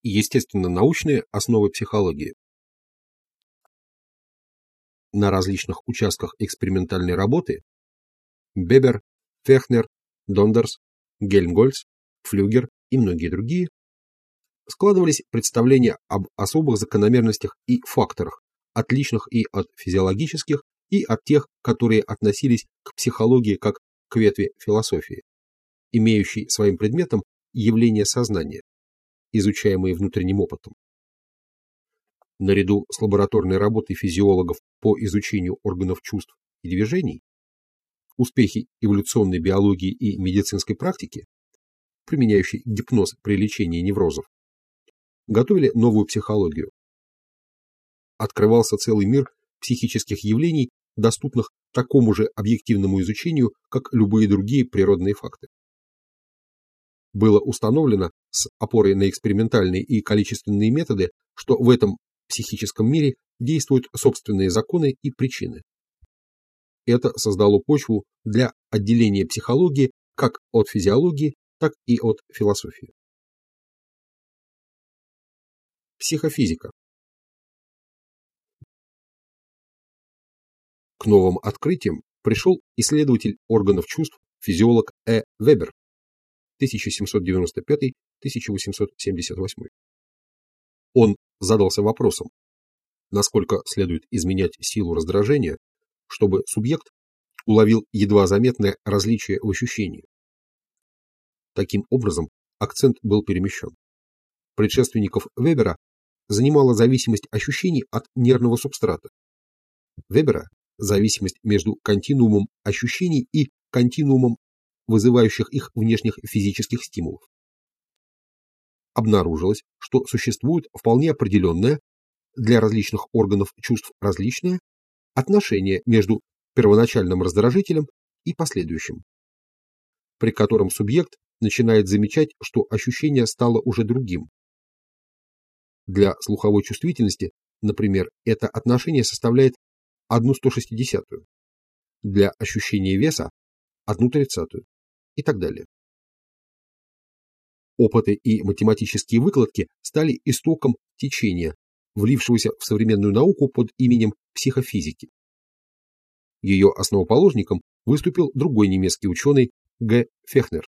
Естественно-научные основы психологии. На различных участках экспериментальной работы Бебер, Фехнер, Дондерс, Гельмгольц, Флюгер и многие другие складывались представления об особых закономерностях и факторах, отличных и от физиологических, и от тех, которые относились к психологии как к ветви философии, имеющей своим предметом явление сознания, изучаемые внутренним опытом. Наряду с лабораторной работой физиологов по изучению органов чувств и движений, успехи эволюционной биологии и медицинской практики, применяющей гипноз при лечении неврозов, готовили новую психологию. Открывался целый мир психических явлений, доступных такому же объективному изучению, как любые другие природные факты. Было установлено с опорой на экспериментальные и количественные методы, что в этом психическом мире действуют собственные законы и причины. Это создало почву для отделения психологии как от физиологии, так и от философии. Психофизика. К новым открытиям пришел исследователь органов чувств, физиолог Вебер, 1795-1878. Он задался вопросом, насколько следует изменять силу раздражения, чтобы субъект уловил едва заметное различие в ощущении. Таким образом, акцент был перемещен. Предшественников Вебера занимала зависимость ощущений от нервного субстрата. Вебера – зависимость между континуумом ощущений и континуумом вызывающих их внешних физических стимулов. Обнаружилось, что существует вполне определенное, для различных органов чувств различное, отношение между первоначальным раздражителем и последующим, при котором субъект начинает замечать, что ощущение стало уже другим. Для слуховой чувствительности, например, это отношение составляет 1/160, для ощущения веса 1/30 и так далее. Опыты и математические выкладки стали истоком течения, влившегося в современную науку под именем психофизики. Ее основоположником выступил другой немецкий ученый Г. Фехнер,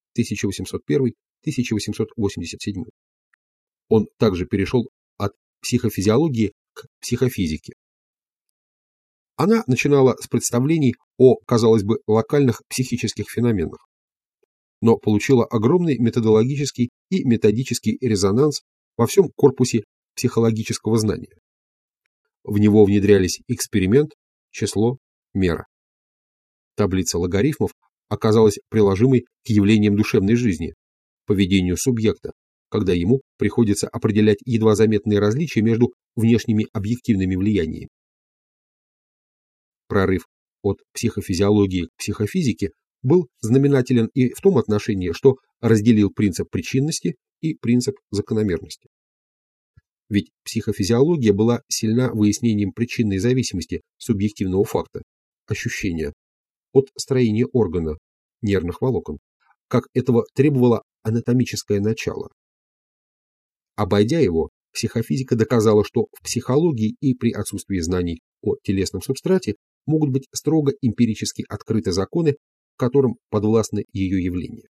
1801-1887. Он также перешел от психофизиологии к психофизике. Она начинала с представлений о, казалось бы, локальных психических феноменах, но получила огромный методологический и методический резонанс во всем корпусе психологического знания. В него внедрялись эксперимент, число, мера. Таблица логарифмов оказалась приложимой к явлениям душевной жизни, поведению субъекта, когда ему приходится определять едва заметные различия между внешними объективными влияниями. Прорыв от психофизиологии к психофизике был знаменателен и в том отношении, что разделил принцип причинности и принцип закономерности. Ведь психофизиология была сильна выяснением причинной зависимости субъективного факта, ощущения, от строения органа, нервных волокон, как этого требовало анатомическое начало. Обойдя его, психофизика доказала, что в психологии и при отсутствии знаний о телесном субстрате могут быть строго эмпирически открыты законы, которым подвластны ее явления.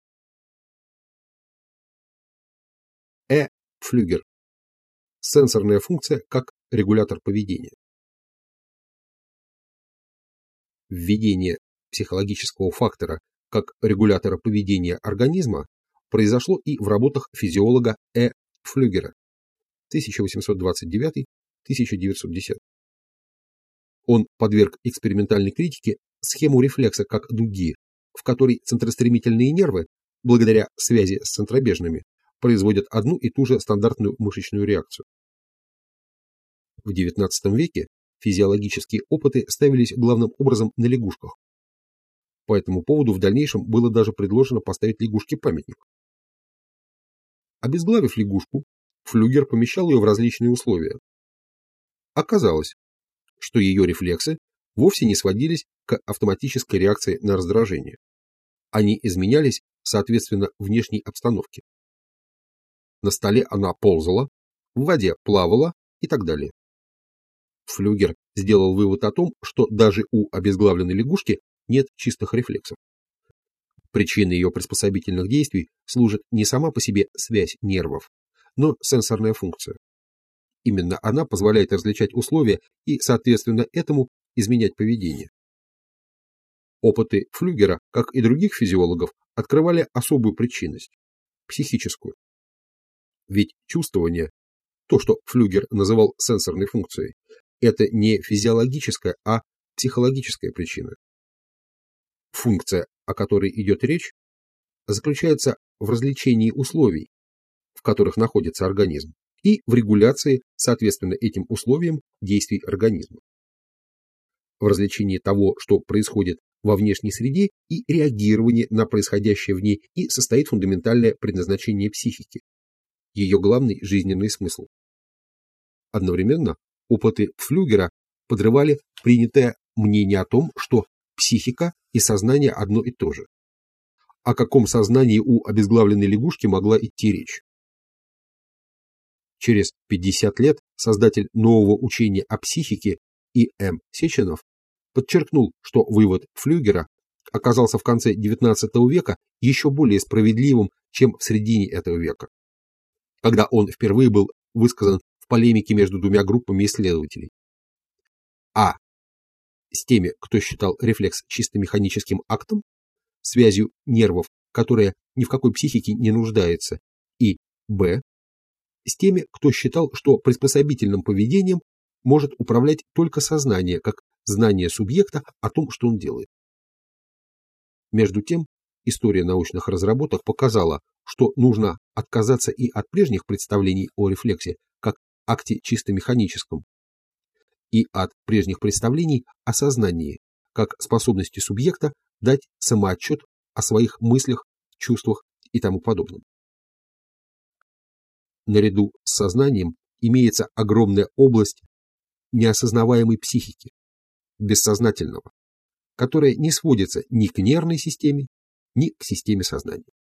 Флюгер. Сенсорная функция как регулятор поведения. Введение психологического фактора как регулятора поведения организма произошло и в работах физиолога Флюгера 1829-1910. Он подверг экспериментальной критике схему рефлекса как дуги, в которой центростремительные нервы, благодаря связи с центробежными, производят одну и ту же стандартную мышечную реакцию. В XIX веке физиологические опыты ставились главным образом на лягушках. По этому поводу в дальнейшем было даже предложено поставить лягушке памятник. Обезглавив лягушку, Флюгер помещал ее в различные условия. Оказалось, что ее рефлексы вовсе не сводились к автоматической реакции на раздражение. Они изменялись соответственно внешней обстановке. на столе она ползала, в воде плавала и так далее. Флюгер сделал вывод о том, что даже у обезглавленной лягушки нет чистых рефлексов. Причиной ее приспособительных действий служит не сама по себе связь нервов, но сенсорная функция. Именно она позволяет различать условия и, соответственно этому, изменять поведение. Опыты Флюгера, как и других физиологов, открывали особую причинность – психическую. Ведь чувствование, то, что Флюгер называл сенсорной функцией, это не физиологическая, а психологическая причина. Функция, о которой идет речь, заключается в различении условий, в которых находится организм, и в регуляции, соответственно этим условиям, действий организма. В различении того, что происходит во внешней среде, и реагировании на происходящее в ней, и состоит фундаментальное предназначение психики, ее главный жизненный смысл. Одновременно опыты Флюгера подрывали принятое мнение о том, что психика и сознание одно и то же. О каком сознании у обезглавленной лягушки могла идти речь? Через 50 лет создатель нового учения о психике И.М. Сеченов подчеркнул, что вывод Флюгера оказался в конце XIX века еще более справедливым, чем в середине этого века, когда он впервые был высказан в полемике между двумя группами исследователей. А. С теми, кто считал рефлекс чисто механическим актом, связью нервов, которая ни в какой психике не нуждается, и Б. С теми, кто считал, что приспособительным поведением может управлять только сознание, как знание субъекта о том, что он делает. Между тем, история научных разработок показала, что нужно отказаться и от прежних представлений о рефлексе как акте чисто механическом, и от прежних представлений о сознании, как способности субъекта дать самоотчет о своих мыслях, чувствах и тому подобном. Наряду с сознанием имеется огромная область неосознаваемой психики, бессознательного, которая не сводится ни к нервной системе, ни к системе сознания.